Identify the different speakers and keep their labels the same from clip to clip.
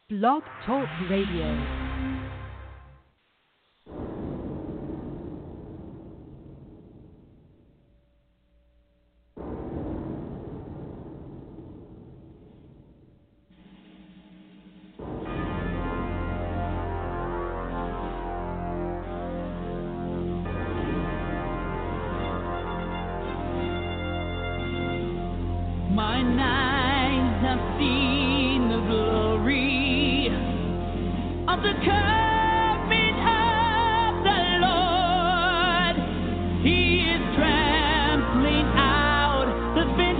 Speaker 1: Blog Talk Radio.
Speaker 2: Mine eyes have seen the glory of the coming of the Lord. He is trampling out the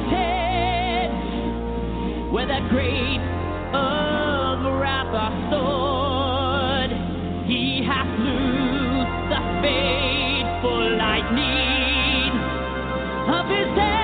Speaker 2: vintage where that great of wrath are stored. He hath loosed the fateful lightning of his hand.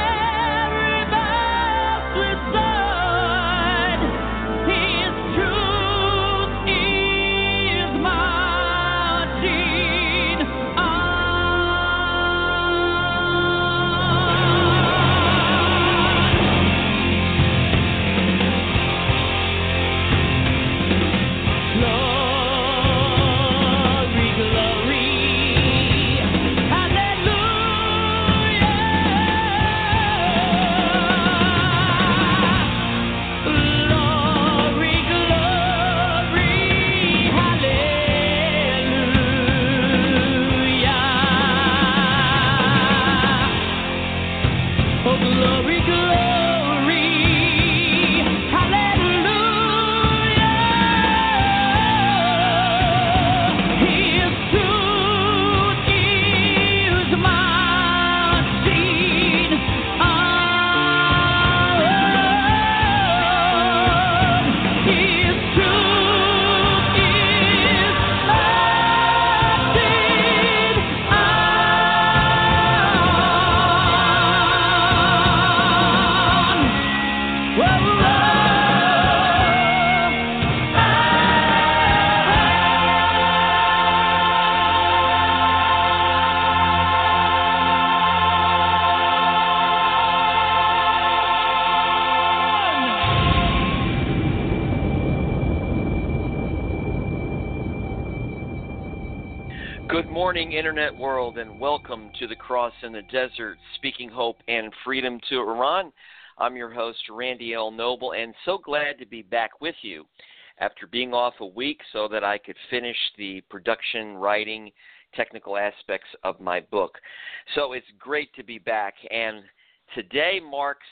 Speaker 3: Good morning, Internet world, and welcome to the Cross in the Desert, speaking hope and freedom to Iran. I'm your host, Randy L. Noble, and so glad to be back with you after being off a week so that I could finish the production, writing, technical aspects of my book. So it's great to be back, and today marks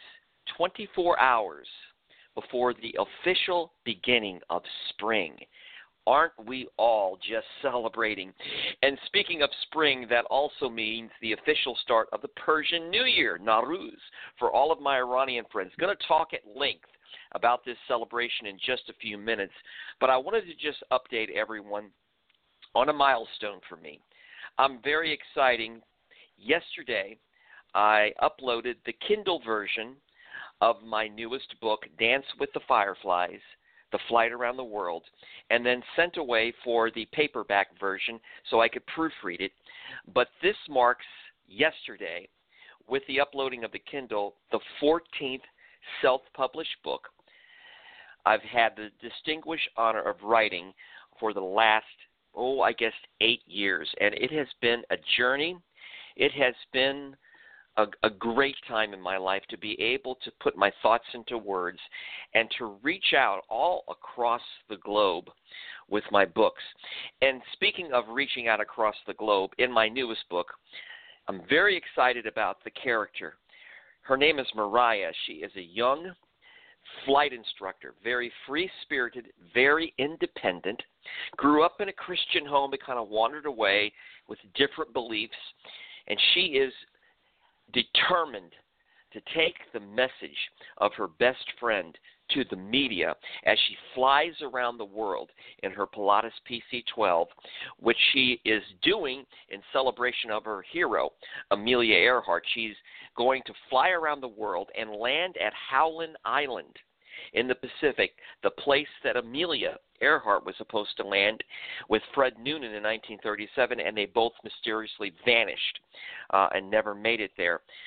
Speaker 3: 24 hours before the official beginning of spring. Aren't we all just celebrating? And speaking of spring, that also means the official start of the Persian New Year, Nowruz, for all of my Iranian friends. Going to talk at length about this celebration in just a few minutes, but I wanted to just update everyone on a milestone for me. I'm very exciting. Yesterday, I uploaded the Kindle version of my newest book, Dance with the Fireflies, The Flight Around the World, and then sent away for the paperback version so I could proofread it. But this marks yesterday, with the uploading of the Kindle, the 14th self-published book I've had the distinguished honor of writing for the last, 8 years. And it has been a journey. It has been a great time in my life to be able to put my thoughts into words and to reach out all across the globe with my books. And speaking of reaching out across the globe, in my newest book, I'm very excited about the character. Her name is Mariah. She is a young flight instructor, very free-spirited, very independent, grew up in a Christian home but kind of wandered away with different beliefs, and she is determined to take the message of her best friend to the media as she flies around the world in her Pilatus PC-12, which she is doing in celebration of her hero, Amelia Earhart. She's going to fly around the world and land at Howland Island in the Pacific, the place that Amelia Earhart was supposed to land with Fred Noonan in 1937, and they both mysteriously vanished and never made it there.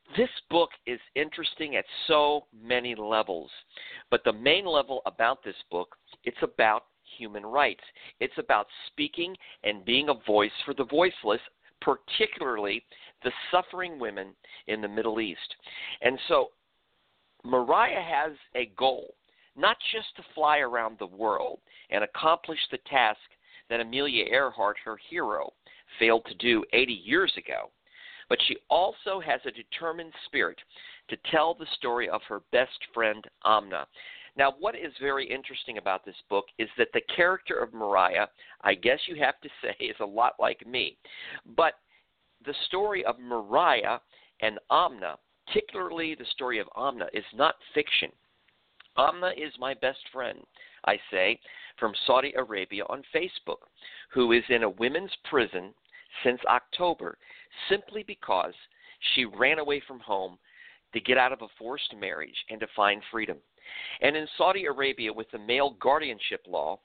Speaker 3: This book is interesting at so many levels, but the main level about this book, it's about human rights. It's about speaking and being a voice for the voiceless, particularly the suffering women in the Middle East. And so Mariah has a goal, not just to fly around the world and accomplish the task that Amelia Earhart, her hero, failed to do 80 years ago, but she also has a determined spirit to tell the story of her best friend, Amna. Now, what is very interesting about this book is that the character of Mariah, I guess you have to say, is a lot like me. But the story of Mariah and Amna, particularly the story of Amna, is not fiction. Amna is my best friend, I say, from Saudi Arabia on Facebook, who is in a women's prison since October, simply because she ran away from home to get out of a forced marriage and to find freedom. And in Saudi Arabia, with the male guardianship law,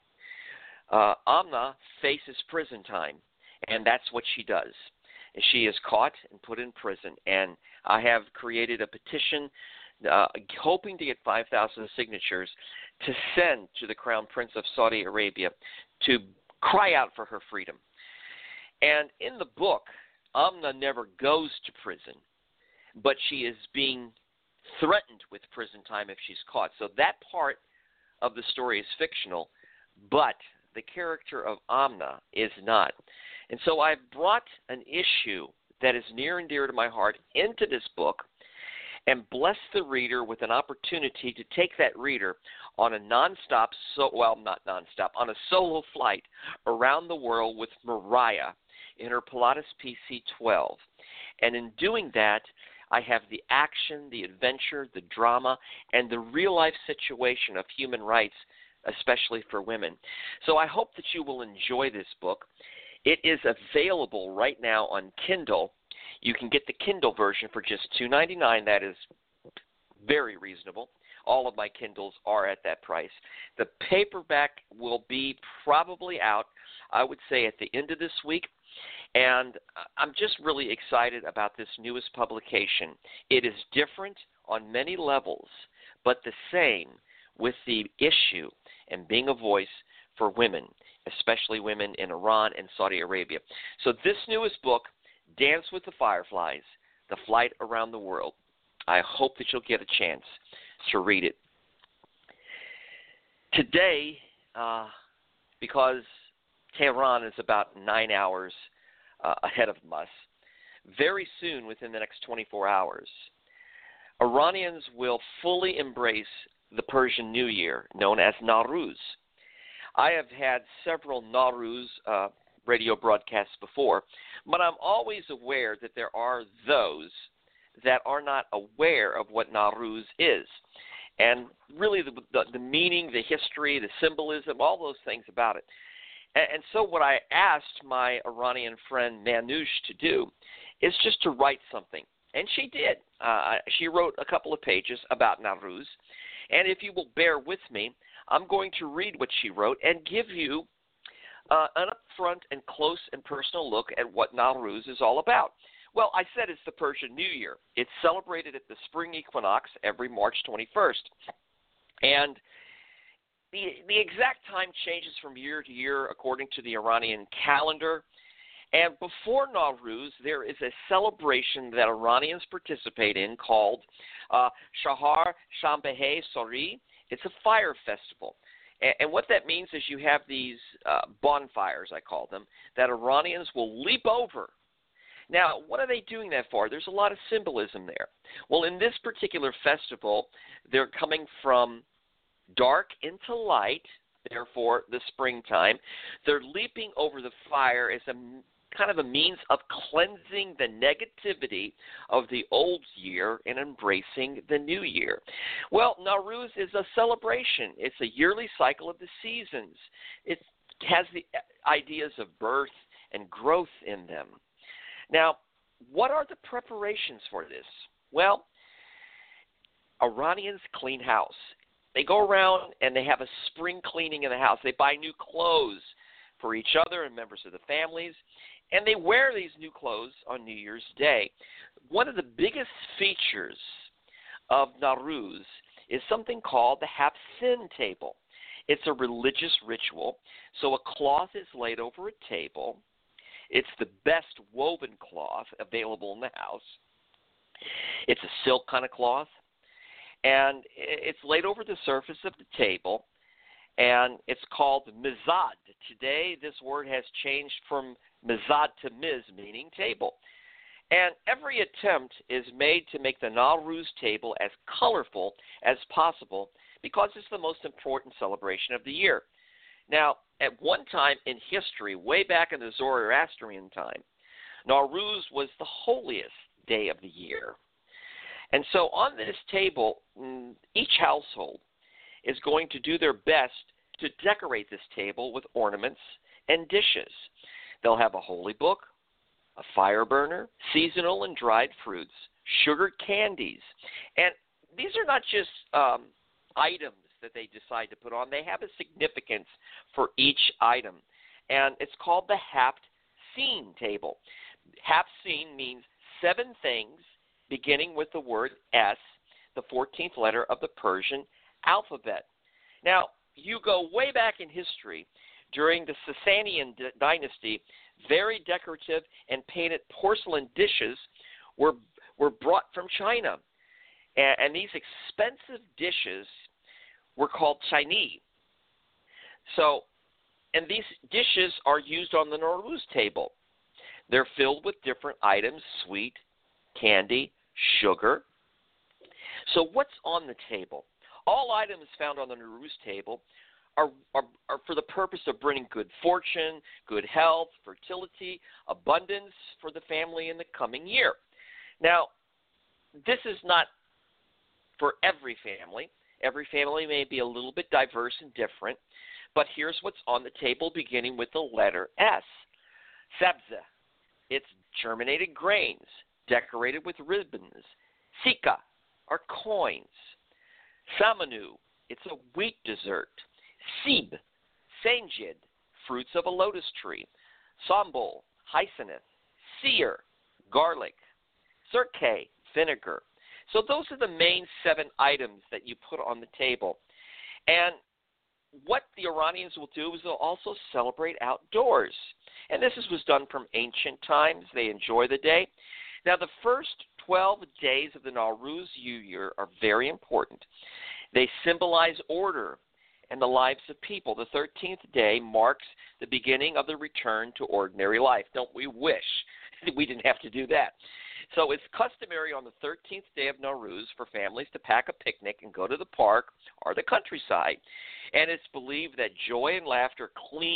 Speaker 3: Amna faces prison time, and that's what she does. She is caught and put in prison, and I have created a petition hoping to get 5,000 signatures to send to the Crown Prince of Saudi Arabia to cry out for her freedom. And in the book, Amna never goes to prison, but she is being threatened with prison time if she's caught. So that part of the story is fictional, but the character of Amna is not. And so I've brought an issue that is near and dear to my heart into this book and bless the reader with an opportunity to take that reader on a on a solo flight around the world with Mariah in her Pilatus PC-12. And in doing that, I have the action, the adventure, the drama, and the real-life situation of human rights, especially for women. So I hope that you will enjoy this book. It is available right now on Kindle. You can get the Kindle version for just $2.99. That is very reasonable. All of my Kindles are at that price. The paperback will be probably out, I would say, at the end of this week. And I'm just really excited about this newest publication. It is different on many levels, but the same with the issue and being a voice for women, especially women in Iran and Saudi Arabia. So this newest book, Dance with the Fireflies, The Flight Around the World, I hope that you'll get a chance to read it. Today, because Tehran is about 9 hours ahead of us, very soon, within the next 24 hours, Iranians will fully embrace the Persian New Year, known as Nowruz. I have had several Nowruz radio broadcasts before, but I'm always aware that there are those that are not aware of what Nowruz is, and really the meaning, the history, the symbolism, all those things about it. And so what I asked my Iranian friend Manoush to do is just to write something. And she did. She wrote a couple of pages about Nowruz. And if you will bear with me, I'm going to read what she wrote and give you an upfront and close and personal look at what Nowruz is all about. Well, I said it's the Persian New Year. It's celebrated at the spring equinox every March 21st. And the exact time changes from year to year according to the Iranian calendar. And before Nowruz, there is a celebration that Iranians participate in called Shahar Shanbeh Sori. It's a fire festival. And what that means is you have these bonfires, I call them, that Iranians will leap over. Now, what are they doing that for? There's a lot of symbolism there. Well, in this particular festival, they're coming from dark into light, therefore the springtime. They're leaping over the fire as a kind of a means of cleansing the negativity of the old year and embracing the new year. Well, Nowruz is a celebration. It's a yearly cycle of the seasons. It has the ideas of birth and growth in them. Now, what are the preparations for this? Well, Iranians clean house. They go around and they have a spring cleaning in the house. They buy new clothes for each other and members of the families. And they wear these new clothes on New Year's Day. One of the biggest features of Nowruz is something called the Hapsin table. It's a religious ritual. So a cloth is laid over a table. It's the best woven cloth available in the house. It's a silk kind of cloth. And it's laid over the surface of the table. And it's called mizad. Today, this word has changed from mizad to miz, meaning table. And every attempt is made to make the Nowruz table as colorful as possible because it's the most important celebration of the year. Now, at one time in history, way back in the Zoroastrian time, Nowruz was the holiest day of the year. And so on this table, each household is going to do their best to decorate this table with ornaments and dishes. They'll have a holy book, a fire burner, seasonal and dried fruits, sugar candies. And these are not just items that they decide to put on. They have a significance for each item. And it's called the Hapsin table. Hapsin means 7 things beginning with the word S, the 14th letter of the Persian alphabet. Now, you go way back in history. During the Sasanian dynasty, very decorative and painted porcelain dishes were brought from China. And these expensive dishes were called Chinese. So, and these dishes are used on the Nowruz table. They're filled with different items, sweet, candy, sugar. So what's on the table? All items found on the Nowruz table are for the purpose of bringing good fortune, good health, fertility, abundance for the family in the coming year. Now, this is not for every family. Every family may be a little bit diverse and different, but here's what's on the table beginning with the letter S. Sabza, it's germinated grains decorated with ribbons. Sika are coins. Samanu, it's a wheat dessert. Sib, Sanjid, fruits of a lotus tree. Sambal, hyacinth. Seer, garlic. Sirke, vinegar. So those are the main 7 items that you put on the table. And what the Iranians will do is they'll also celebrate outdoors. And this was done from ancient times. They enjoy the day. Now, the first 12 days of the Nowruz year are very important. They symbolize order and the lives of people. The 13th day marks the beginning of the return to ordinary life. Don't we wish we didn't have to do that? So it's customary on the 13th day of Nowruz for families to pack a picnic and go to the park or the countryside. And it's believed that joy and laughter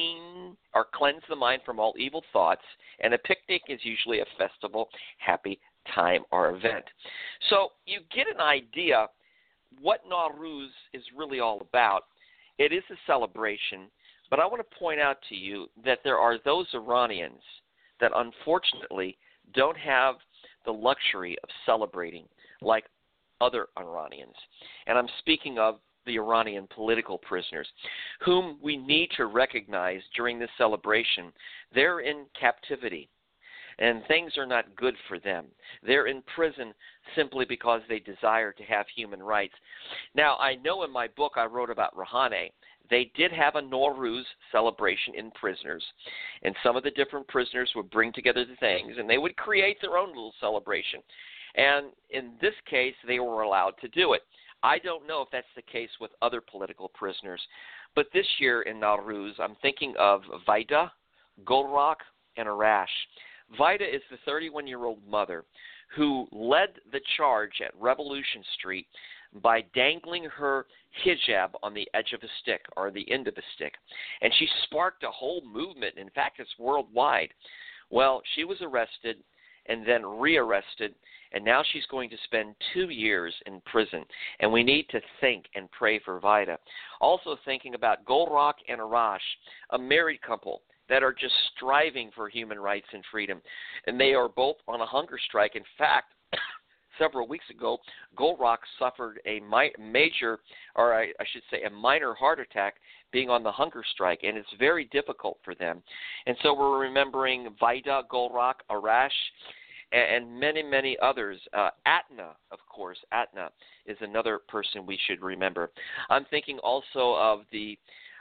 Speaker 3: cleanse the mind from all evil thoughts, and a picnic is usually a festival, happy time or event. So you get an idea what Nowruz is really all about. It is a celebration, but I want to point out to you that there are those Iranians that unfortunately don't have the luxury of celebrating like other Iranians. And I'm speaking of the Iranian political prisoners, whom we need to recognize during this celebration. They're in captivity, and things are not good for them. They're in prison simply because they desire to have human rights. Now, I know in my book I wrote about Rouhani, they did have a Nowruz celebration in prisoners, and some of the different prisoners would bring together the things, and they would create their own little celebration. And in this case, they were allowed to do it. I don't know if that's the case with other political prisoners, but this year in Nowruz, I'm thinking of Vaida, Golrak, and Arash. Vaida is the 31-year-old mother who led the charge at Revolution Street by dangling her hijab on the edge of a stick, or the end of a stick. And she sparked a whole movement. In fact, it's worldwide. Well, she was arrested and then rearrested, and now she's going to spend 2 years in prison. And we need to think and pray for Vaida. Also thinking about Golrak and Arash, a married couple that are just striving for human rights and freedom. And they are both on a hunger strike. In fact, several weeks ago, Golrock suffered a major, or I should say a minor heart attack being on the hunger strike, and it's very difficult for them. And so we're remembering Vida Golrock, Arash, and many, many others. Atna, of course. Atna is another person we should remember. I'm thinking also of the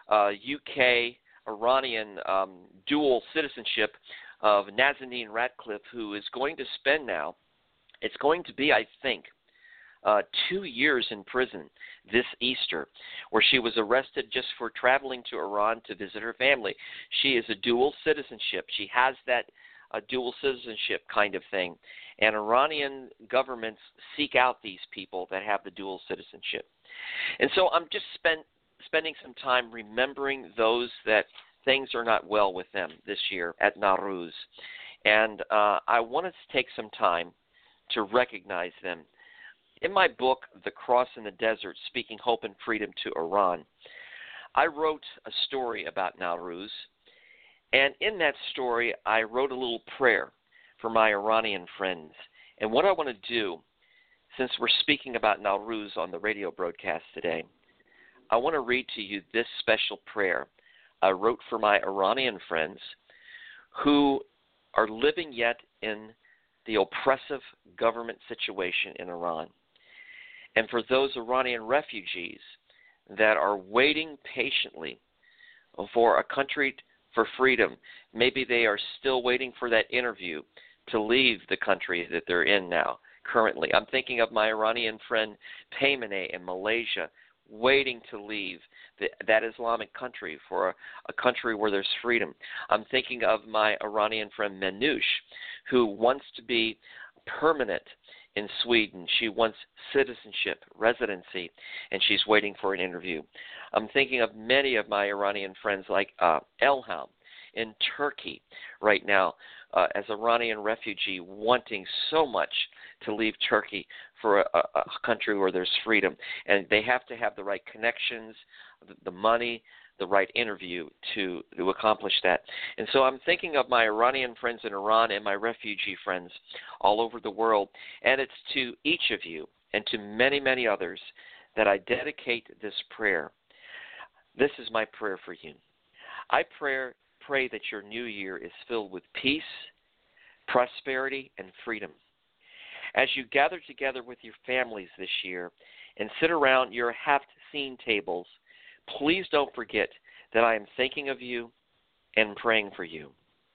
Speaker 3: UK Iranian dual citizenship of Nazanin Ratcliffe, who is going to spend now, it's going to be, I think, 2 years in prison this Easter, where she was arrested just for traveling to Iran to visit her family. She is a dual citizenship. She has that dual citizenship kind of thing. And Iranian governments seek out these people that have the dual citizenship. And so I'm just spending some time remembering those that things are not well with them this year at Nowruz. And I wanted to take some time to recognize them. In my book, The Cross in the Desert, Speaking Hope and Freedom to Iran, I wrote a story about Nowruz. And in that story, I wrote a little prayer for my Iranian friends. And what I want to do, since we're speaking about Nowruz on the radio broadcast today, I want to read to you this special prayer I wrote for my Iranian friends who are living yet in the oppressive government situation in Iran. And for those Iranian refugees that are waiting patiently for a country for freedom, maybe they are still waiting for that interview to leave the country that they're in now, currently. I'm thinking of my Iranian friend Paymaneh in Malaysia, waiting to leave that Islamic country for a country where there's freedom. I'm thinking of my Iranian friend Manoush, who wants to be permanent in Sweden. She wants citizenship, residency, and she's waiting for an interview. I'm thinking of many of my Iranian friends like Elham in Turkey right now as Iranian refugee, wanting so much to leave Turkey for a country where there's freedom. And they have to have the right connections, the money, the right interview to accomplish that. And so I'm thinking of my Iranian friends in Iran and my refugee friends all over the world. And it's to each of you and to many, many others that I dedicate this prayer. This is my prayer for you. I pray that your new year is filled with peace, prosperity, and freedom. As you gather together with your families this year and sit around your half-seen tables, please don't forget that I am thinking of you and praying for you.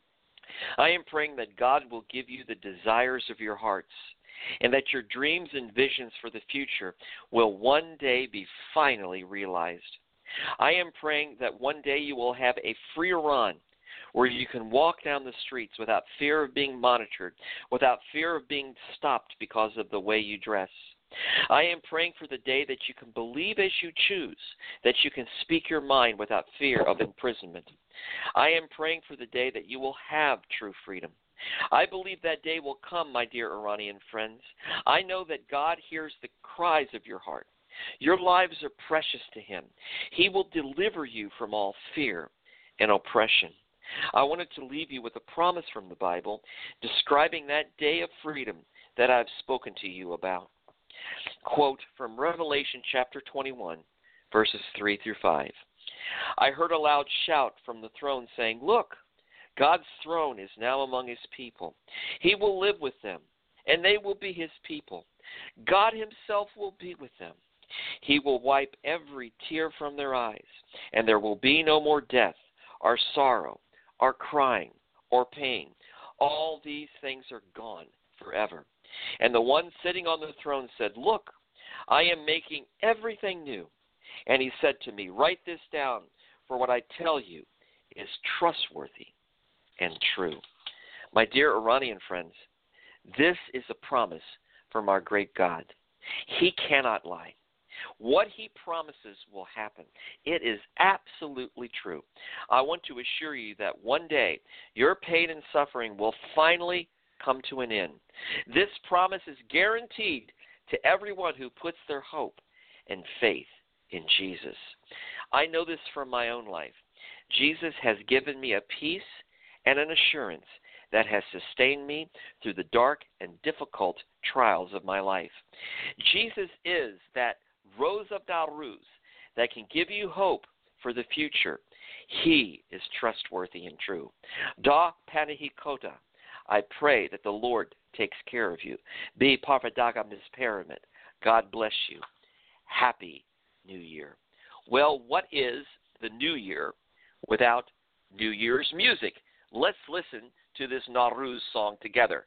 Speaker 3: I am praying that God will give you the desires of your hearts and that your dreams and visions for the future will one day be finally realized. I am praying that one day you will have a free Iran where you can walk down the streets without fear of being monitored, without fear of being stopped because of the way you dress. I am praying for the day that you can believe as you choose, that you can speak your mind without fear of imprisonment. I am praying for the day that you will have true freedom. I believe that day will come, my dear Iranian friends. I know that God hears the cries of your heart. Your lives are precious to Him. He will deliver you from all fear and oppression. I wanted to leave you with a promise from the Bible describing that day of freedom that I've spoken to you about. Quote from Revelation chapter 21, verses 3 through 5. I heard a loud shout from the throne saying, "Look, God's throne is now among His people. He will live with them, and they will be His people. God Himself will be with them. He will wipe every tear from their eyes, and there will be no more death, or sorrow, or crying, or pain. All these things are gone forever." And the one sitting on the throne said, "Look, I am making everything new." And He said to me, "Write this down, for what I tell you is trustworthy and true." My dear Iranian friends, this is a promise from our great God. He cannot lie. What He promises will happen. It is absolutely true. I want to assure you that one day your pain and suffering will finally come to an end. This promise is guaranteed to everyone who puts their hope and faith in Jesus. I know this from my own life. Jesus has given me a peace and an assurance that has sustained me through the dark and difficult trials of my life. Jesus is that Rose of Dalruz that can give you hope for the future. He is trustworthy and true. Da Panahikota, I pray that the Lord takes care of you. Be Parvadaga Misparamet. God bless you. Happy New Year. Well, what is the New Year without New Year's music? Let's listen to this Nowruz song together.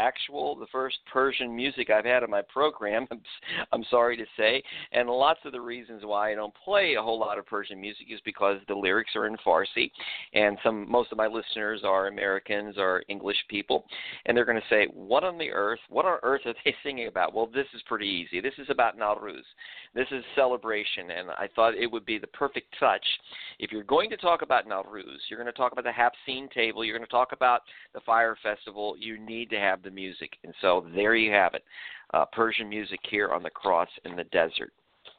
Speaker 3: the first Persian music I've had on my program, I'm sorry to say. And lots of the reasons why I don't play a whole lot of Persian music is because the lyrics are in Farsi, and most of my listeners are Americans or English people, and they're going to say, what on earth are they singing about? Well, this is pretty easy. This is about Nowruz. This is celebration, and I thought it would be the perfect touch. If you're going to talk about Nowruz, you're going to talk about the Hapseen table, you're going to talk about the fire festival, you need to have the music. And so there you have it, Persian music here on the Cross in the Desert.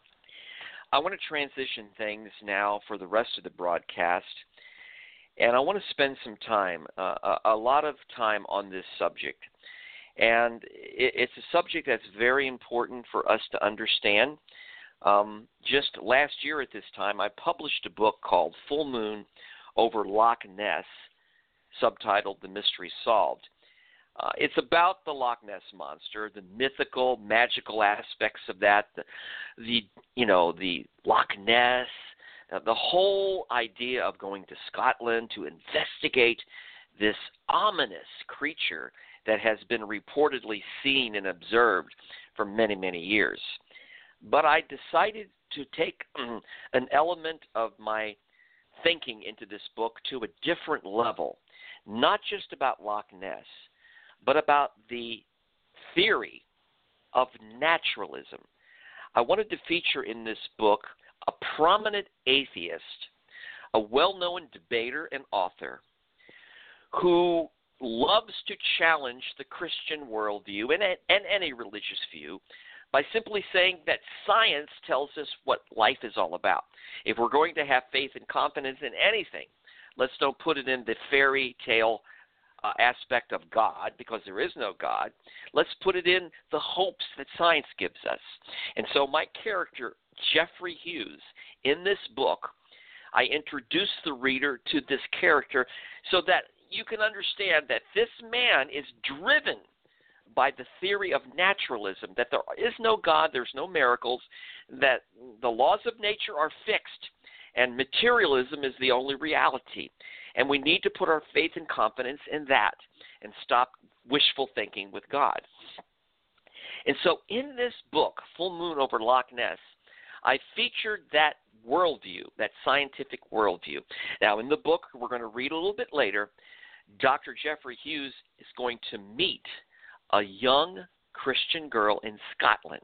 Speaker 3: I want to transition things now for the rest of the broadcast, and I want to spend some time, a lot of time on this subject. And it's a subject that's very important for us to understand. Just last year at this time, I published a book called Full Moon over Loch Ness, subtitled The Mystery Solved. It's about the Loch Ness Monster, the mythical, magical aspects of that, the Loch Ness, the whole idea of going to Scotland to investigate this ominous creature that has been reportedly seen and observed for many, many years. But I decided to take an element of my thinking into this book to a different level, not just about Loch Ness, but about the theory of naturalism. I wanted to feature in this book a prominent atheist, a well-known debater and author, who loves to challenge the Christian worldview and any religious view by simply saying that science tells us what life is all about. If we're going to have faith and confidence in anything, let's don't put it in the fairy tale aspect of God, because there is no God. Let's put it in the hopes that science gives us. And so my character, Jeffrey Hughes, in this book, I introduce the reader to this character so that you can understand that this man is driven by the theory of naturalism, that there is no God, there's no miracles, that the laws of nature are fixed, and materialism is the only reality. And we need to put our faith and confidence in that and stop wishful thinking with God. And so in this book, Full Moon over Loch Ness, I featured that worldview, that scientific worldview. Now, in the book, we're going to read a little bit later, Dr. Jeffrey Hughes is going to meet a young Christian girl in Scotland.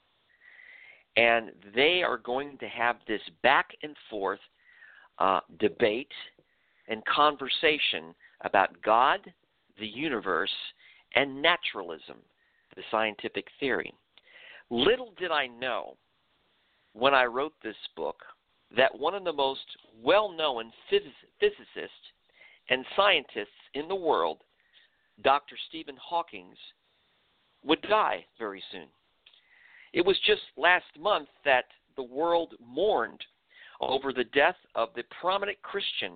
Speaker 3: And they are going to have this back and forth debate and conversation about God, the universe, and naturalism, the scientific theory. Little did I know when I wrote this book that one of the most well-known physicists and scientists in the world, Dr. Stephen Hawking, would die very soon. It was just last month that the world mourned over the death of the prominent Christian,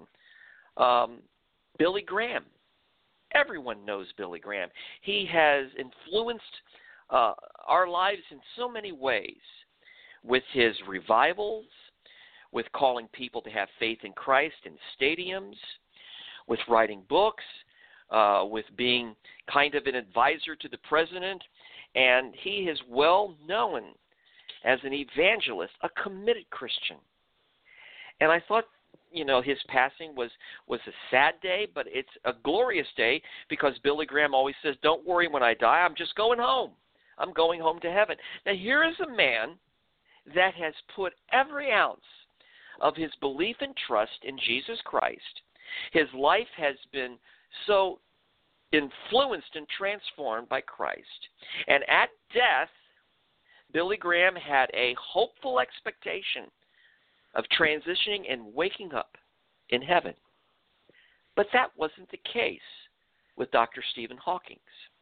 Speaker 3: Billy Graham. Everyone knows Billy Graham. He has influenced our lives in so many ways, with his revivals, with calling people to have faith in Christ in stadiums, with writing books, with being kind of an advisor to the president, and he is well known as an evangelist, a committed Christian. And I thought, his passing was a sad day, but it's a glorious day, because Billy Graham always says, don't worry when I die, I'm just going home. I'm going home to heaven. Now, here is a man that has put every ounce of his belief and trust in Jesus Christ. His life has been so influenced and transformed by Christ. And at death, Billy Graham had a hopeful expectation of transitioning and waking up in heaven. But that wasn't the case with Dr. Stephen Hawking.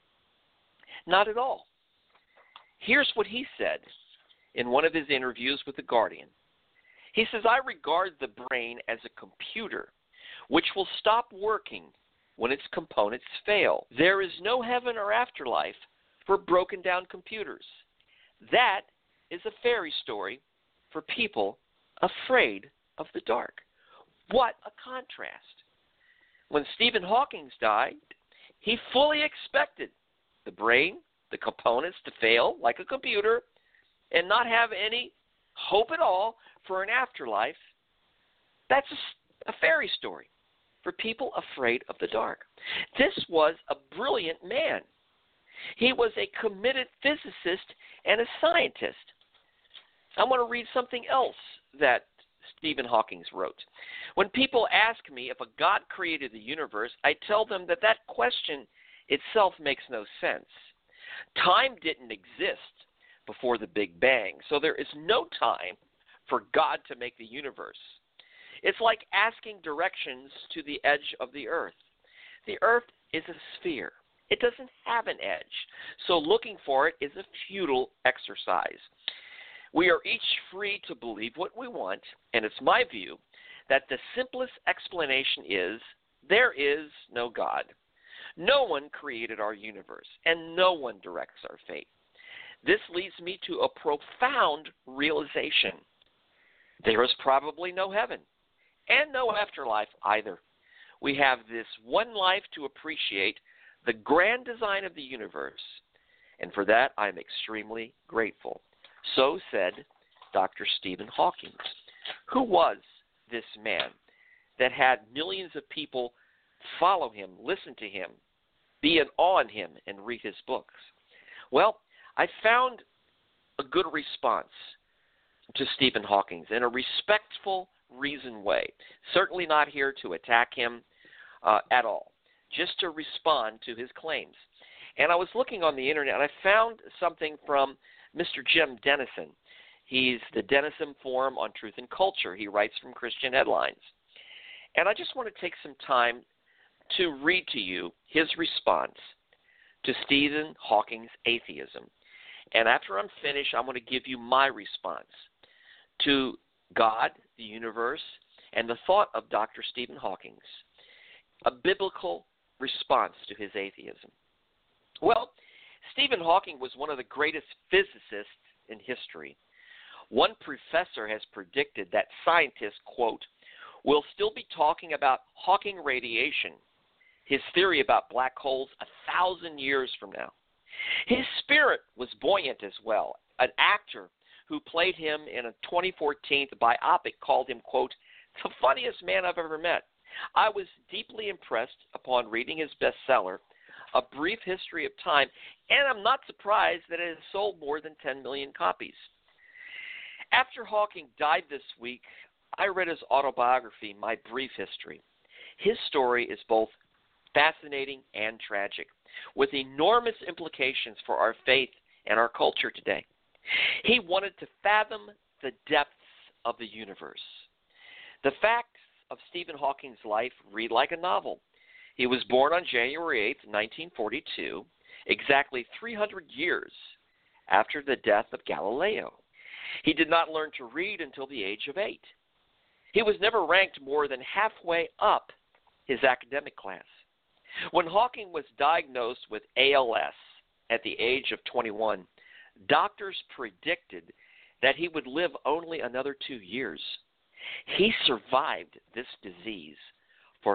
Speaker 3: Not at all. Here's what he said in one of his interviews with The Guardian. He says, I regard the brain as a computer which will stop working when its components fail. There is no heaven or afterlife for broken down computers. That is a fairy story for people afraid of the dark. What a contrast. When Stephen Hawking died, he fully expected the brain, the components to fail like a computer, and not have any hope at all for an afterlife, that's a fairy story for people afraid of the dark. This was a brilliant man. He was a committed physicist and a scientist. I want to read something else that Stephen Hawking wrote. When people ask me if a God created the universe, I tell them that that question itself makes no sense. Time didn't exist before the Big Bang, so there is no time for God to make the universe. It's like asking directions to the edge of the earth. The earth is a sphere. It doesn't have an edge, so looking for it is a futile exercise. We are each free to believe what we want, and it's my view that the simplest explanation is there is no God. No one created our universe, and no one directs our fate. This leads me to a profound realization. There is probably no heaven, and no afterlife either. We have this one life to appreciate the grand design of the universe, and for that I am extremely grateful. So said Dr. Stephen Hawking. Who was this man that had millions of people follow him, listen to him, be in awe in him, and read his books? Well, I found a good response to Stephen Hawking in a respectful, reasoned way. Certainly not here to attack him at all, just to respond to his claims. And I was looking on the internet, and I found something from Mr. Jim Denison. He's the Denison Forum on Truth and Culture. He writes from Christian Headlines. And I just want to take some time to read to you his response to Stephen Hawking's atheism. And after I'm finished, I'm going to give you my response to God, the universe, and the thought of Dr. Stephen Hawking, a biblical response to his atheism. Well, Stephen Hawking was one of the greatest physicists in history. One professor has predicted that scientists, quote, will still be talking about Hawking radiation, his theory about black holes, 1,000 years from now. His spirit was buoyant as well. An actor who played him in a 2014 biopic called him, quote, the funniest man I've ever met. I was deeply impressed upon reading his bestseller, A Brief History of Time, and I'm not surprised that it has sold more than 10 million copies. After Hawking died this week, I read his autobiography, My Brief History. His story is both fascinating and tragic, with enormous implications for our faith and our culture today. He wanted to fathom the depths of the universe. The facts of Stephen Hawking's life read like a novel. He was born on January 8, 1942, exactly 300 years after the death of Galileo. He did not learn to read until the age of 8. He was never ranked more than halfway up his academic class. When Hawking was diagnosed with ALS at the age of 21, doctors predicted that he would live only another 2 years. He survived this disease for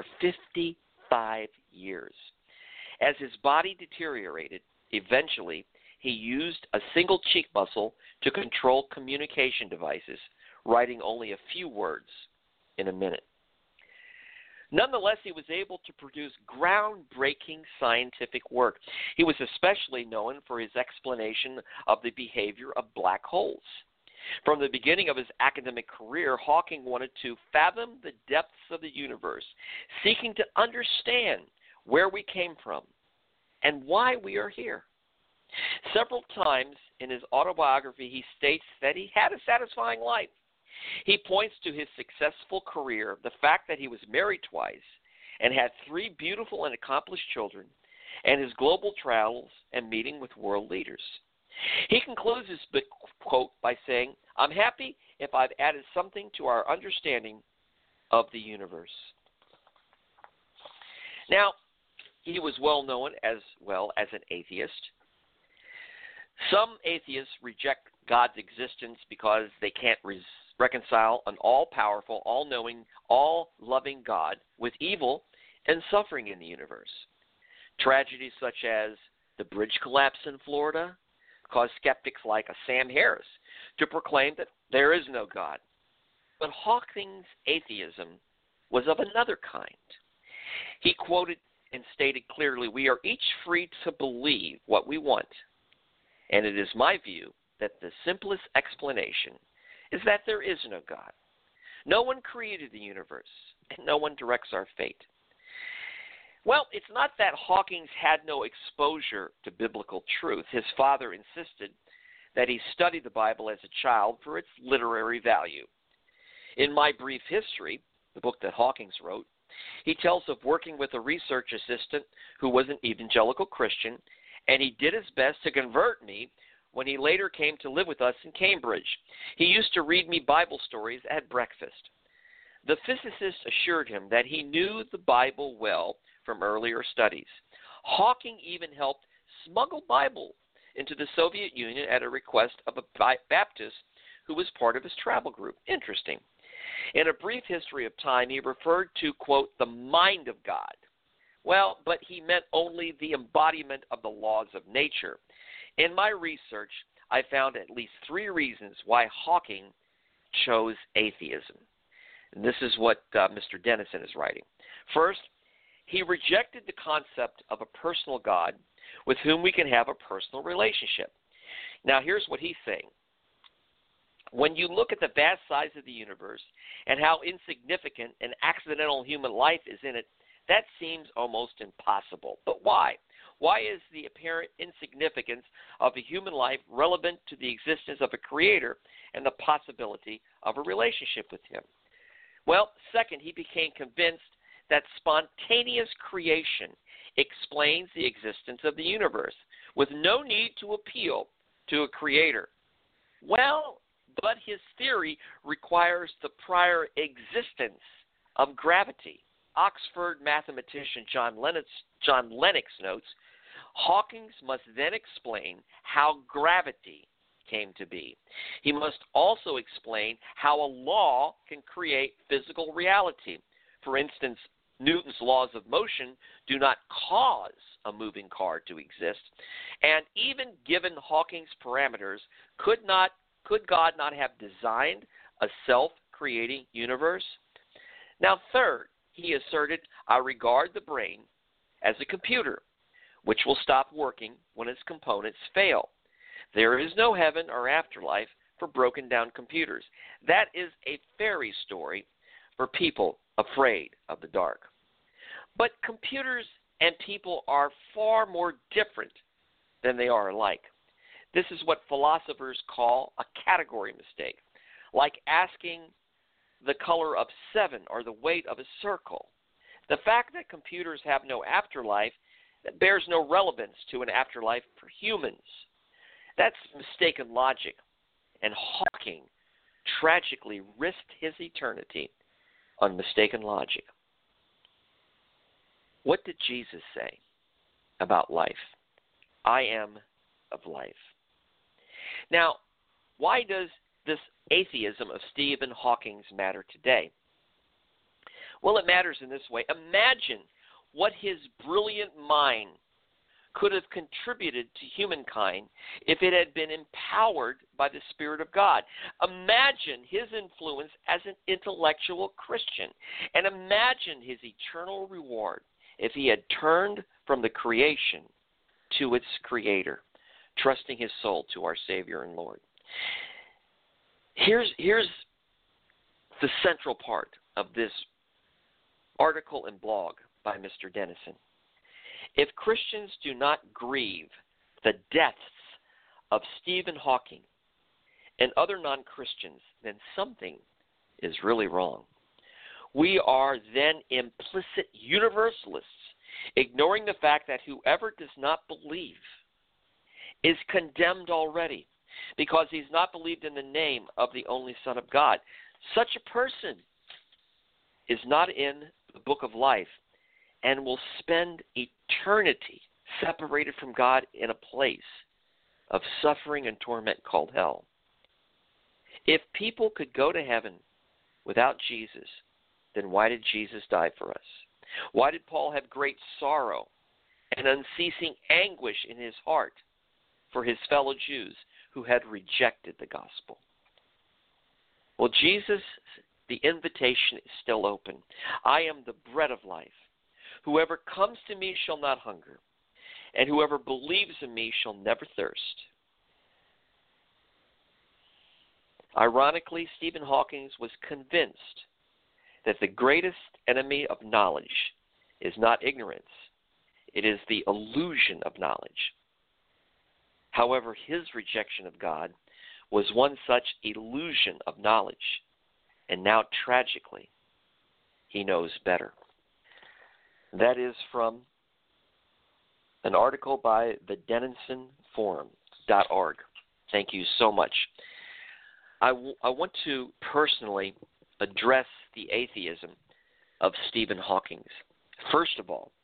Speaker 3: 55 years. As his body deteriorated, eventually he used a single cheek muscle to control communication devices, writing only a few words in a minute. Nonetheless, he was able to produce groundbreaking scientific work. He was especially known for his explanation of the behavior of black holes. From the beginning of his academic career, Hawking wanted to fathom the depths of the universe, seeking to understand where we came from and why we are here. Several times in his autobiography, he states that he had a satisfying life. He points to his successful career, the fact that he was married twice and had 3 beautiful and accomplished children, and his global travels and meeting with world leaders. He concludes his book, quote, by saying, I'm happy if I've added something to our understanding of the universe. Now, he was well known as well as an atheist. Some atheists reject God's existence because they can't reconcile an all-powerful, all-knowing, all-loving God with evil and suffering in the universe. Tragedies such as the bridge collapse in Florida caused skeptics like Sam Harris to proclaim that there is no God. But Hawking's atheism was of another kind. He quoted and stated clearly, "We are each free to believe what we want, and it is my view that the simplest explanation is that there is no God. No one created the universe, and no one directs our fate." Well, it's not that Hawkins had no exposure to biblical truth. His father insisted that he study the Bible as a child for its literary value. In My Brief History, the book that Hawkins wrote, he tells of working with a research assistant who was an evangelical Christian, and he did his best to convert me when he later came to live with us in Cambridge. He used to read me Bible stories at breakfast. The physicist assured him that he knew the Bible well from earlier studies. Hawking even helped smuggle Bible into the Soviet Union at a request of a Baptist who was part of his travel group. Interesting. In A Brief History of Time, he referred to, quote, the mind of God. Well, but he meant only the embodiment of the laws of nature. In my research, I found at least 3 reasons why Hawking chose atheism. And this is what Mr. Dennison is writing. First, he rejected the concept of a personal God with whom we can have a personal relationship. Now, here's what he's saying. When you look at the vast size of the universe and how insignificant and accidental human life is in it, that seems almost impossible. But why? Why is the apparent insignificance of a human life relevant to the existence of a creator and the possibility of a relationship with him? Well, second, he became convinced that spontaneous creation explains the existence of the universe with no need to appeal to a creator. Well, but his theory requires the prior existence of gravity. Oxford mathematician John Lennox notes, Hawkins must then explain how gravity came to be. He must also explain how a law can create physical reality. For instance, Newton's laws of motion do not cause a moving car to exist. And even given Hawking's parameters, could God not have designed a self-creating universe? Now, third, he asserted, I regard the brain as a computer, which will stop working when its components fail. There is no heaven or afterlife for broken down computers. That is a fairy story for people afraid of the dark. But computers and people are far more different than they are alike. This is what philosophers call a category mistake, like asking the color of 7 or the weight of a circle. The fact that computers have no afterlife that bears no relevance to an afterlife for humans. That's mistaken logic, and Hawking tragically risked his eternity on mistaken logic. What did Jesus say about life? I am of life. Now, why does this atheism of Stephen Hawking matter today? Well, it matters in this way. Imagine what his brilliant mind could have contributed to humankind if it had been empowered by the Spirit of God. Imagine his influence as an intellectual Christian, and imagine his eternal reward if he had turned from the creation to its creator, trusting his soul to our Savior and Lord. Here's the central part of this article and blog by Mr. Dennison. If Christians do not grieve the deaths of Stephen Hawking and other non-Christians, then something is really wrong. We are then implicit universalists, ignoring the fact that whoever does not believe is condemned already because he's not believed in the name of the only Son of God. Such a person is not in the book of life and will spend eternity separated from God in a place of suffering and torment called hell. If people could go to heaven without Jesus, then why did Jesus die for us? Why did Paul have great sorrow and unceasing anguish in his heart for his fellow Jews who had rejected the gospel. Well, Jesus, the invitation is still open. I am the bread of life. Whoever comes to me shall not hunger, and whoever believes in me shall never thirst. Ironically, Stephen Hawking was convinced that the greatest enemy of knowledge is not ignorance. It is the illusion of knowledge. However, his rejection of God was one such illusion of knowledge, and now, tragically, he knows better. That is from an article by the DenisonForum.org. Thank you so much. I want to personally address the atheism of Stephen Hawking. First of all,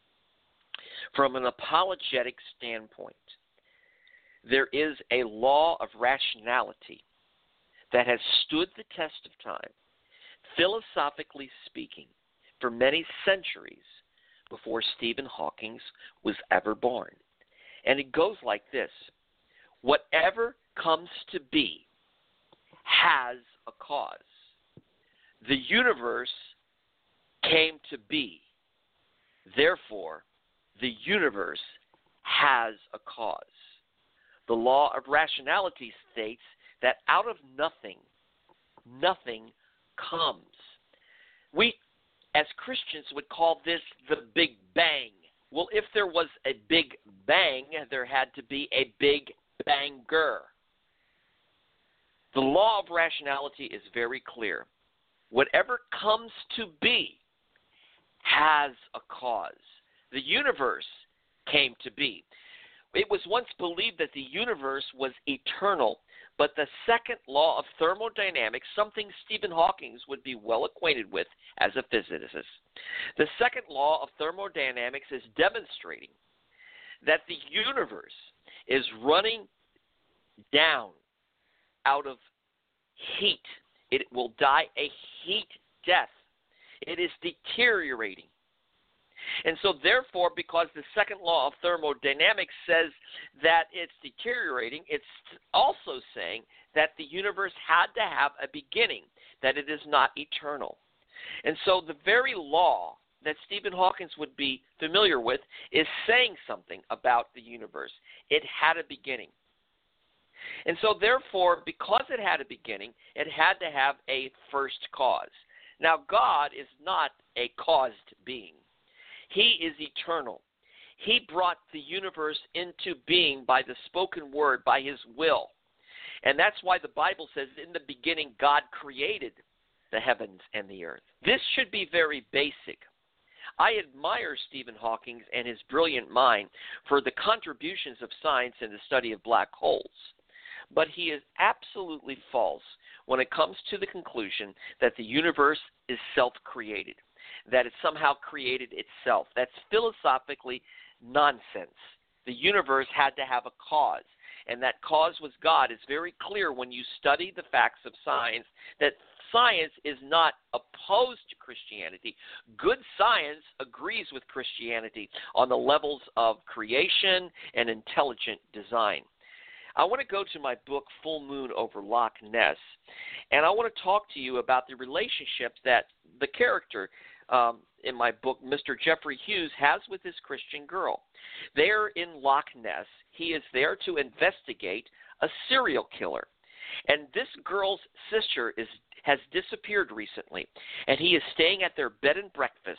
Speaker 3: from an apologetic standpoint, there is a law of rationality that has stood the test of time, philosophically speaking, for many centuries before Stephen Hawking was ever born. And it goes like this: whatever comes to be has a cause. The universe came to be. Therefore, the universe has a cause. The law of rationality states that out of nothing, nothing comes. We, as Christians, would call this the Big Bang. Well, if there was a Big Bang, there had to be a Big Banger. The law of rationality is very clear. Whatever comes to be has a cause. The universe came to be. It was once believed that the universe was eternal, but the second law of thermodynamics, something Stephen Hawking would be well acquainted with as a physicist, the second law of thermodynamics is demonstrating that the universe is running down out of heat. It will die a heat death. It is deteriorating. And so therefore, because the second law of thermodynamics says that it's deteriorating, it's also saying that the universe had to have a beginning, that it is not eternal. And so the very law that Stephen Hawking would be familiar with is saying something about the universe. It had a beginning. And so therefore, because it had a beginning, it had to have a first cause. Now, God is not a caused being. He is eternal. He brought the universe into being by the spoken word, by his will. And that's why the Bible says, in the beginning, God created the heavens and the earth. This should be very basic. I admire Stephen Hawking and his brilliant mind for the contributions of science in the study of black holes. But he is absolutely false when it comes to the conclusion that the universe is self-created, that it somehow created itself. That's philosophically nonsense. The universe had to have a cause, and that cause was God. It's very clear when you study the facts of science that science is not opposed to Christianity. Good science agrees with Christianity on the levels of creation and intelligent design. I want to go to my book, Full Moon Over Loch Ness, and I want to talk to you about the relationship that the character in my book, Mr. Jeffrey Hughes, has with this Christian girl. There in Loch Ness, he is there to investigate a serial killer. And this girl's sister has disappeared recently, and he is staying at their bed and breakfast,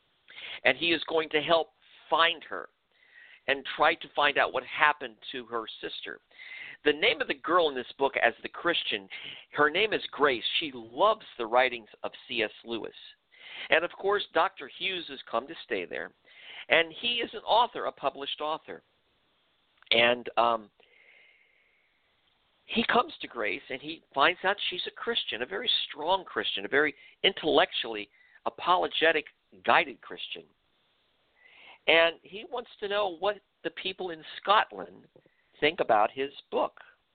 Speaker 3: and he is going to help find her and try to find out what happened to her sister. The name of the girl in this book, as the Christian, her name is Grace. She loves the writings of C.S. Lewis. And, of course, Dr. Hughes has come to stay there, and he is an author, a published author. And he comes to Grace, and he finds out she's a Christian, a very strong Christian, a very intellectually apologetic, guided Christian. And he wants to know what the people in Scotland think about his book.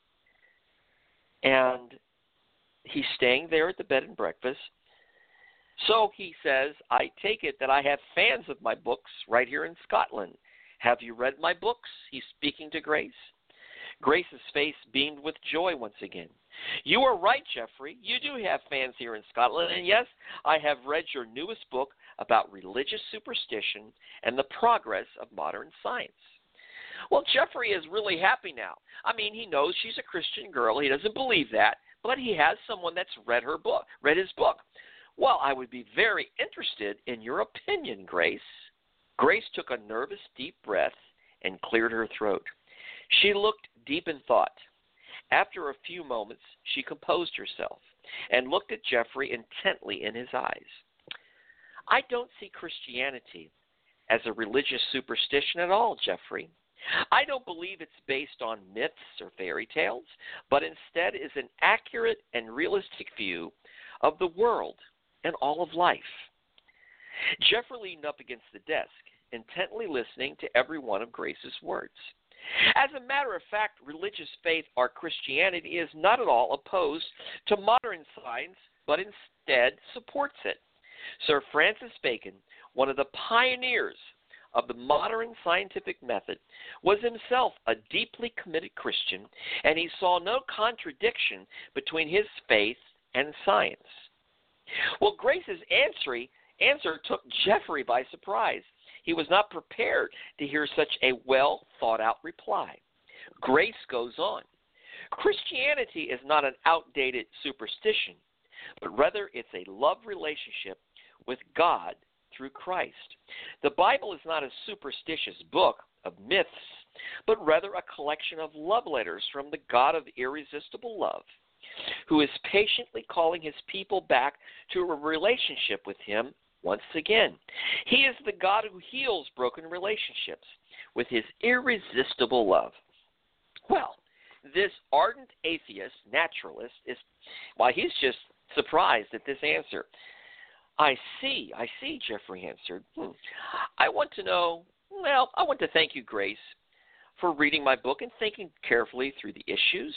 Speaker 3: And he's staying there at the bed and breakfast. So he says, I take it that I have fans of my books right here in Scotland. Have you read my books? He's speaking to Grace. Grace's face beamed with joy once again. You are right, Jeffrey. You do have fans here in Scotland, and yes, I have read your newest book about religious superstition and the progress of modern science. Well, Jeffrey is really happy now. I mean, he knows she's a Christian girl. He doesn't believe that, but he has someone that's read his book. Well, I would be very interested in your opinion, Grace. Grace took a nervous, deep breath and cleared her throat. She looked deep in thought. After a few moments, she composed herself and looked at Jeffrey intently in his eyes. I don't see Christianity as a religious superstition at all, Jeffrey. I don't believe it's based on myths or fairy tales, but instead is an accurate and realistic view of the world and all of life. Jeffrey leaned up against the desk, intently listening to every one of Grace's words. As a matter of fact, religious faith or Christianity is not at all opposed to modern science, but instead supports it. Sir Francis Bacon, one of the pioneers of the modern scientific method, was himself a deeply committed Christian, and he saw no contradiction between his faith and science. Well, Grace's answer took Jeffrey by surprise. He was not prepared to hear such a well-thought-out reply. Grace goes on. Christianity is not an outdated superstition, but rather it's a love relationship with God through Christ. The Bible is not a superstitious book of myths, but rather a collection of love letters from the God of irresistible love, who is patiently calling his people back to a relationship with him once again. He is the God who heals broken relationships with his irresistible love. Well, this ardent atheist naturalist he's just surprised at this answer. I see, Jeffrey answered. I want to thank you, Grace, for reading my book and thinking carefully through the issues.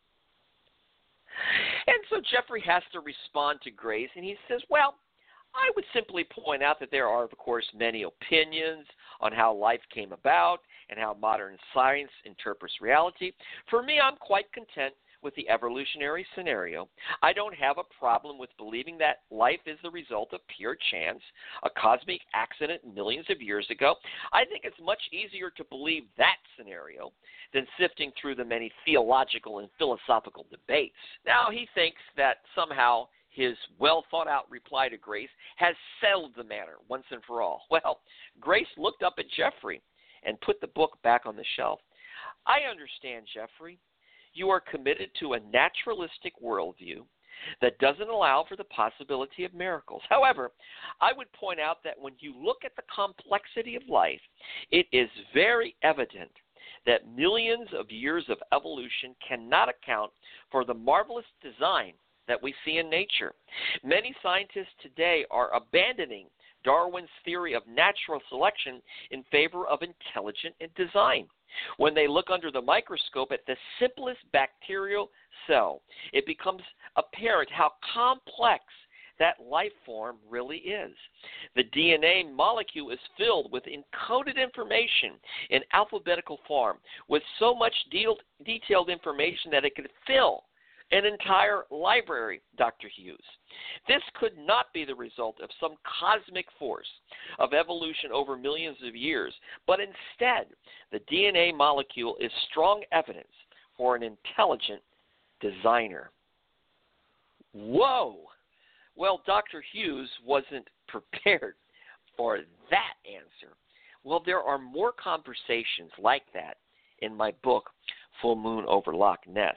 Speaker 3: And so Jeffrey has to respond to Grace, and he says, well, I would simply point out that there are, of course, many opinions on how life came about and how modern science interprets reality. For me, I'm quite content with the evolutionary scenario. I don't have a problem with believing that life is the result of pure chance, a cosmic accident millions of years ago. I think it's much easier to believe that scenario than sifting through the many theological and philosophical debates. Now, he thinks that somehow his well-thought-out reply to Grace has settled the matter once and for all. Well, Grace looked up at Jeffrey and put the book back on the shelf. I understand, Jeffrey. You are committed to a naturalistic worldview that doesn't allow for the possibility of miracles. However, I would point out that when you look at the complexity of life, it is very evident that millions of years of evolution cannot account for the marvelous design that we see in nature. Many scientists today are abandoning Darwin's theory of natural selection in favor of intelligent design. When they look under the microscope at the simplest bacterial cell, it becomes apparent how complex that life form really is. The DNA molecule is filled with encoded information in alphabetical form, with so much detailed information that it could fill an entire library, Dr. Hughes. This could not be the result of some cosmic force of evolution over millions of years, but instead, the DNA molecule is strong evidence for an intelligent designer. Whoa! Well, Dr. Hughes wasn't prepared for that answer. Well, there are more conversations like that in my book, Full Moon over Loch Ness.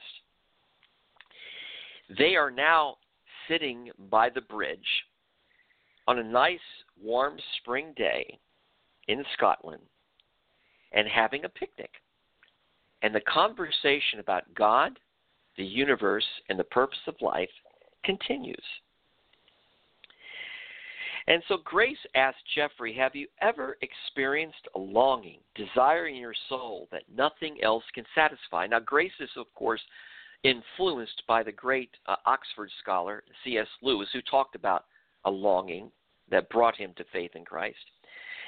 Speaker 3: They are now sitting by the bridge on a nice, warm spring day in Scotland and having a picnic. And the conversation about God, the universe, and the purpose of life continues. And so Grace asked Jeffrey, have you ever experienced a longing, desire in your soul that nothing else can satisfy? Now, Grace is, of course, influenced by the great Oxford scholar C.S. Lewis, who talked about a longing that brought him to faith in Christ.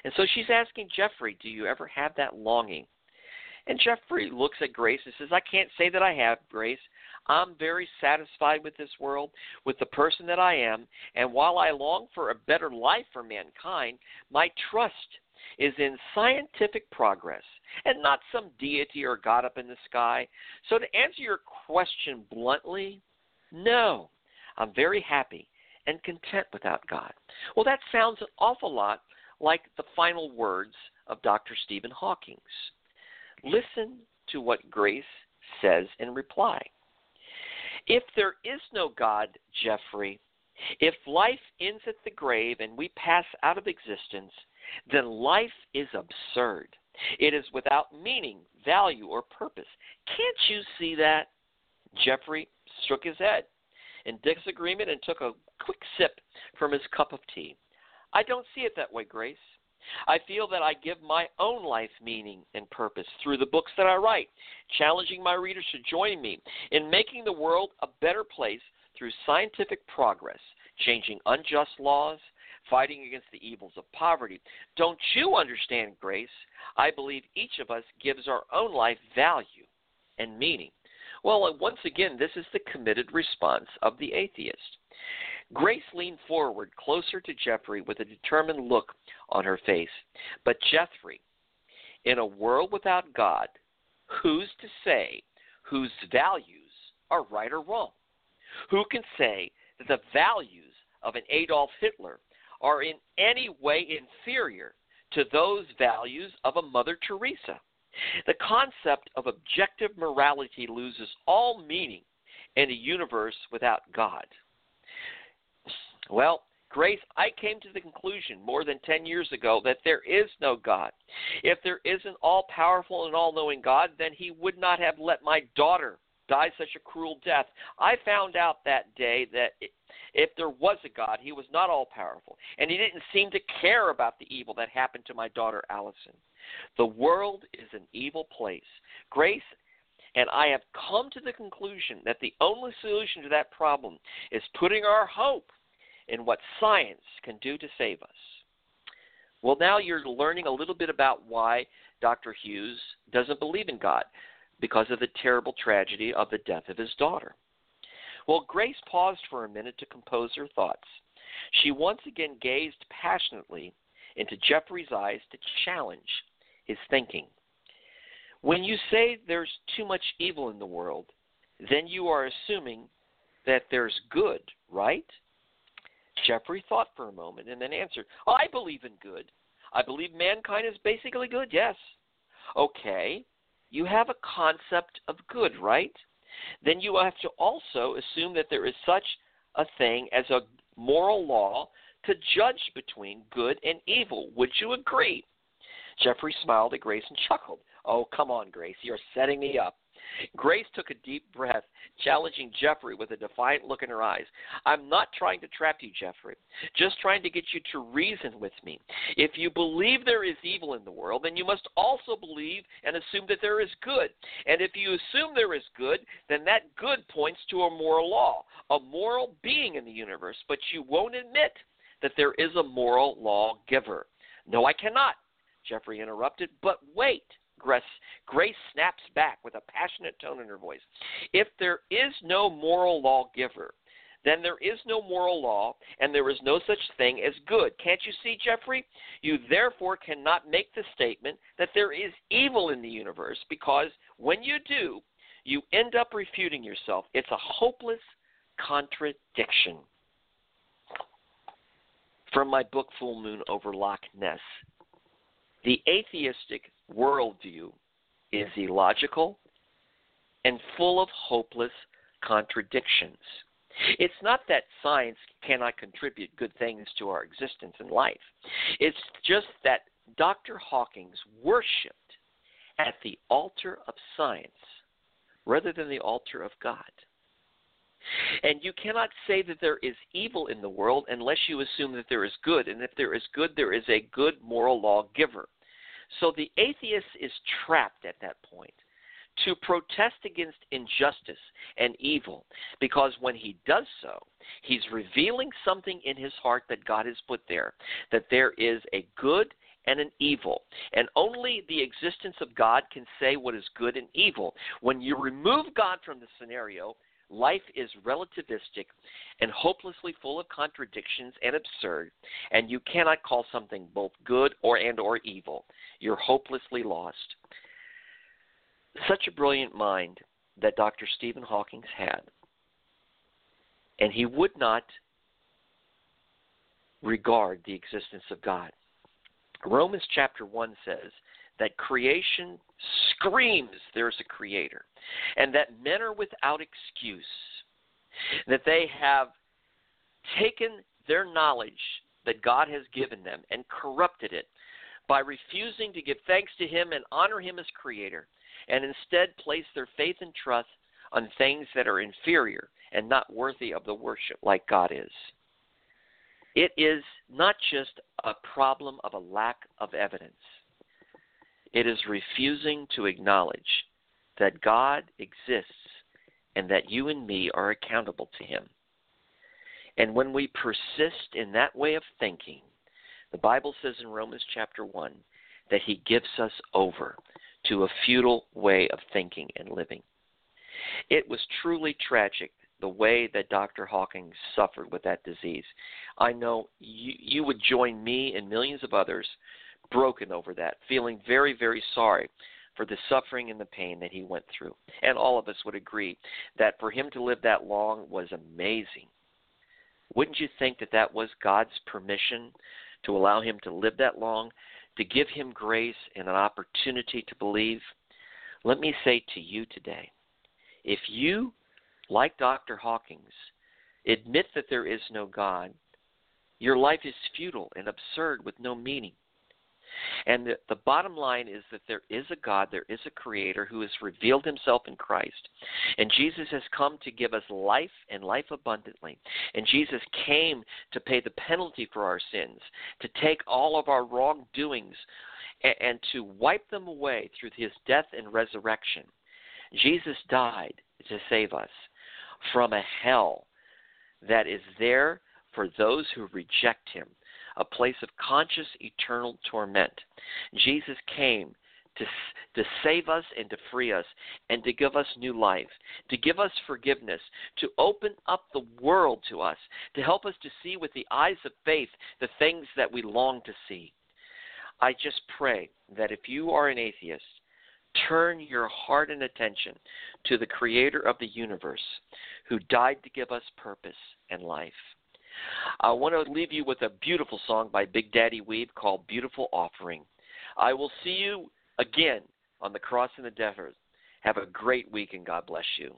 Speaker 3: And so she's asking Jeffrey, do you ever have that longing? And Jeffrey looks at Grace and says, I can't say that I have, Grace. I'm very satisfied with this world, with the person that I am, and while I long for a better life for mankind, my trust is in scientific progress and not some deity or God up in the sky. So to answer your question bluntly, no, I'm very happy and content without God. Well, that sounds an awful lot like the final words of Dr. Stephen Hawking. Listen to what Grace says in reply. If there is no God, Jeffrey, if life ends at the grave and we pass out of existence, then life is absurd. It is without meaning, value, or purpose. Can't you see that? Jeffrey shook his head in disagreement and took a quick sip from his cup of tea. I don't see it that way, Grace. I feel that I give my own life meaning and purpose through the books that I write, challenging my readers to join me in making the world a better place through scientific progress, changing unjust laws, fighting against the evils of poverty. Don't you understand, Grace? I believe each of us gives our own life value and meaning. Well, once again, this is the committed response of the atheist. Grace leaned forward closer to Jeffrey with a determined look on her face. But Jeffrey, in a world without God, who's to say whose values are right or wrong? Who can say that the values of an Adolf Hitler are in any way inferior to those values of a Mother Teresa? The concept of objective morality loses all meaning in a universe without God. Well, Grace, I came to the conclusion more than 10 years ago that there is no God. If there is an all-powerful and all-knowing God, then he would not have let my daughter die such a cruel death. I found out that day that if there was a God, he was not all-powerful, and he didn't seem to care about the evil that happened to my daughter Allison. The world is an evil place. Grace and I have come to the conclusion that the only solution to that problem is putting our hope in what science can do to save us. Well, now you're learning a little bit about why Dr. Hughes doesn't believe in God, because of the terrible tragedy of the death of his daughter. Well, Grace paused for a minute to compose her thoughts. She once again gazed passionately into Jeffrey's eyes to challenge his thinking. When you say there's too much evil in the world, then you are assuming that there's good, right? Jeffrey thought for a moment and then answered, I believe in good. I believe mankind is basically good, yes. Okay, you have a concept of good, right? Then you have to also assume that there is such a thing as a moral law to judge between good and evil. Would you agree? Jeffrey smiled at Grace and chuckled. Oh, come on, Grace, you're setting me up. Grace took a deep breath, challenging Jeffrey with a defiant look in her eyes. I'm not trying to trap you, Jeffrey, just trying to get you to reason with me. If you believe there is evil in the world, then you must also believe and assume that there is good. And if you assume there is good, then that good points to a moral law, a moral being in the universe, but you won't admit that there is a moral lawgiver. No, I cannot, Jeffrey interrupted, but wait. Grace snaps back with a passionate tone in her voice. If there is no moral lawgiver, then there is no moral law, and there is no such thing as good. Can't you see, Jeffrey? You therefore cannot make the statement that there is evil in the universe, because when you do, you end up refuting yourself. It's a hopeless contradiction. From my book, Full Moon over Loch Ness, the atheistic worldview is illogical and full of hopeless contradictions. It's not that science cannot contribute good things to our existence in life. It's just that Dr. Hawkins worshipped at the altar of science rather than the altar of God. And you cannot say that there is evil in the world unless you assume that there is good. And if there is good, there is a good moral lawgiver. So the atheist is trapped at that point to protest against injustice and evil, because when he does so, he's revealing something in his heart that God has put there, that there is a good and an evil. And only the existence of God can say what is good and evil. When you remove God from the scenario, life is relativistic and hopelessly full of contradictions and absurd, and you cannot call something both good or evil. You're hopelessly lost. Such a brilliant mind that Dr. Stephen Hawking had, and he would not regard the existence of God. Romans chapter 1 says that creation screams there's a creator, and that men are without excuse, that they have taken their knowledge that God has given them and corrupted it by refusing to give thanks to him and honor him as creator, and instead place their faith and trust on things that are inferior and not worthy of the worship like God is. It is not just a problem of a lack of evidence. It is refusing to acknowledge that God exists and that you and me are accountable to him. And when we persist in that way of thinking, the Bible says in Romans chapter 1 that he gives us over to a futile way of thinking and living. It was truly tragic the way that Dr. Hawking suffered with that disease. I know you would join me and millions of others broken over that, feeling very, very sorry for the suffering and the pain that he went through. And all of us would agree that for him to live that long was amazing. Wouldn't you think that that was God's permission to allow him to live that long, to give him grace and an opportunity to believe? Let me say to you today, if you, like Dr. Hawkins, admit that there is no God, your life is futile and absurd with no meaning. And the bottom line is that there is a God, there is a Creator who has revealed himself in Christ. And Jesus has come to give us life and life abundantly. And Jesus came to pay the penalty for our sins, to take all of our wrongdoings and to wipe them away through his death and resurrection. Jesus died to save us from a hell that is there for those who reject him, a place of conscious eternal torment. Jesus came to save us and to free us and to give us new life, to give us forgiveness, to open up the world to us, to help us to see with the eyes of faith the things that we long to see. I just pray that if you are an atheist, turn your heart and attention to the Creator of the universe who died to give us purpose and life. I want to leave you with a beautiful song by Big Daddy Weave called Beautiful Offering. I will see you again on the Cross in the Desert. Have a great week and God bless you.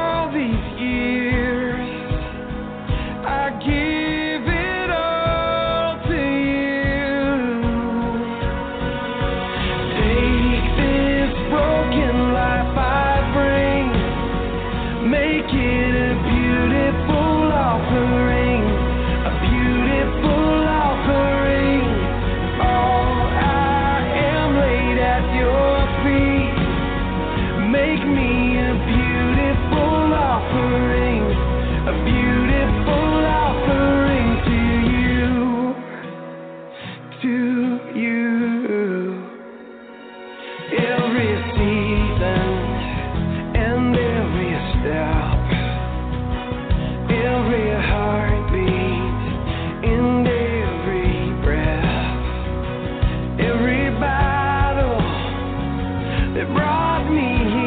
Speaker 4: I give it all. every season and every step, every heartbeat and every breath, every battle that brought me